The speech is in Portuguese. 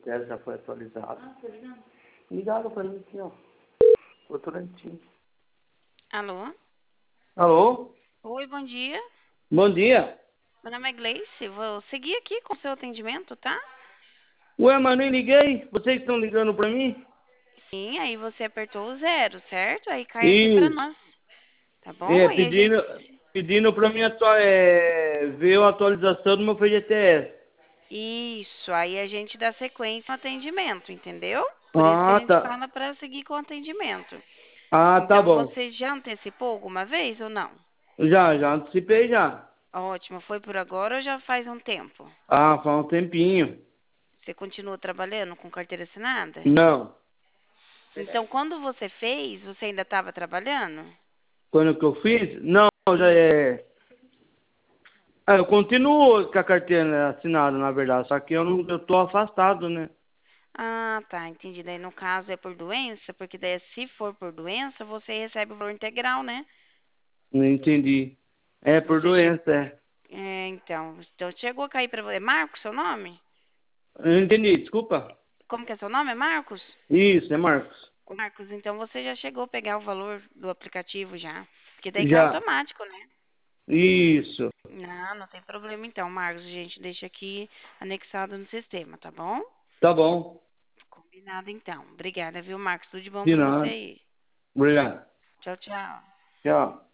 Dela já foi atualizado. Ah, tá ligado? Ligaram pra mim aqui, ó. Votorantim. Alô? Alô? Oi, bom dia. Bom dia. Meu nome é Gleice. Vou seguir aqui com o seu atendimento, tá? Ué, mas nem liguei. Vocês estão ligando pra mim? Sim, aí você apertou o 0, certo? Aí cai aqui pra Isso. nós, tá bom? É, Aí a gente... pedindo pra mim ver a atualização do meu FGTS. Isso, aí a gente dá sequência no atendimento, entendeu? Por isso que a Ah, gente tá. fala pra seguir com o atendimento. Ah, tá Então, bom. você já antecipou alguma vez ou não? Já antecipei já. Ótimo, foi por agora ou já faz um tempo? Ah, faz um tempinho. Você continua trabalhando com carteira assinada? Não. Então, quando você fez, você ainda estava trabalhando? Quando que eu fiz? Não, já Isso. é. Ah, eu continuo com a carteira, né, assinada, na verdade. Só que eu tô afastado, né? Ah, tá, entendi. Daí no caso é por doença, porque daí se for por doença, você recebe o valor integral, né? Não entendi. É por Você chegou. doença, é. Então chegou a cair pra você. É Marcos seu nome? Eu não entendi, desculpa. Como que é seu nome? É Marcos? Isso, é Marcos. Ô, Marcos, então você já chegou a pegar o valor do aplicativo já. Porque daí cai Já. automático, né? Isso. Não tem problema então, Marcos. A gente deixa aqui anexado no sistema, tá bom? Tá bom. Combinado então. Obrigada, viu, Marcos? Tudo de bom De pra você nada. aí. Obrigado. Tchau, tchau. Tchau.